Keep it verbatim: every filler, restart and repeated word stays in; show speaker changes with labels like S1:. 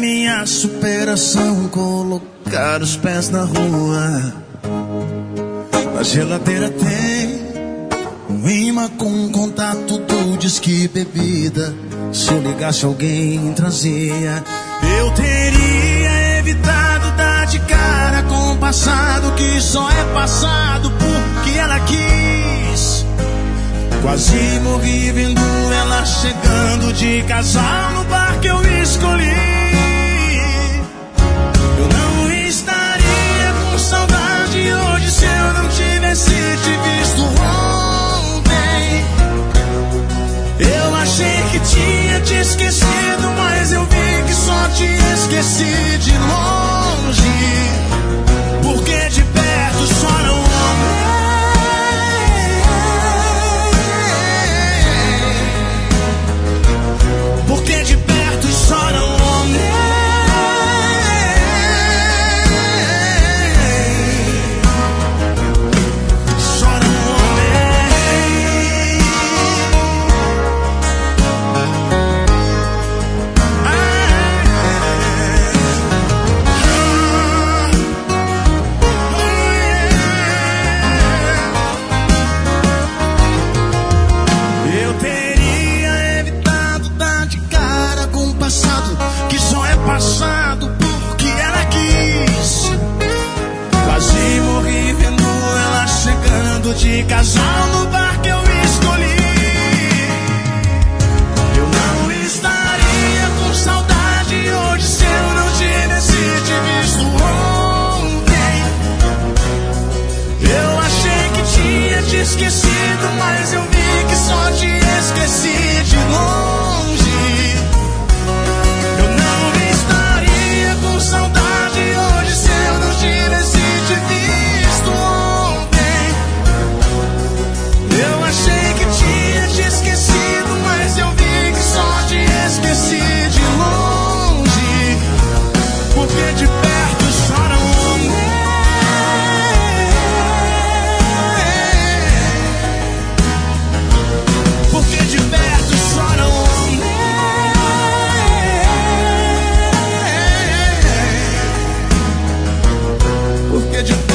S1: minha superação colocar os pés na rua. Na geladeira tem um imã com um contato do Disque Bebida. Se eu ligasse alguém trazia. Eu teria evitado dar de cara com o passado que só é passado porque ela quis. Quase morri vendo ela chegando de casal no bar que eu escolhi. Eu não estaria com saudade hoje se eu não tivesse te visto ontem. Eu achei que tinha te esquecido, mas eu vi que só te esqueci de longe. Porque de perto só não homem. Porque de perto só não homem. Só não que só é passado porque ela quis. Quase morri vendo ela chegando de casal no bar que eu escolhi. Eu não estaria com saudade hoje se eu não tivesse te visto ontem. Eu achei que tinha te esquecido, mas eu vi que só te esqueci de longe. Saudade hoje se eu não tivesse te visto ontem. Eu achei que tinha te esquecido, mas eu vi que só te esqueci de longe. Porque de perto só não homem. Porque de perto só não homem. Porque de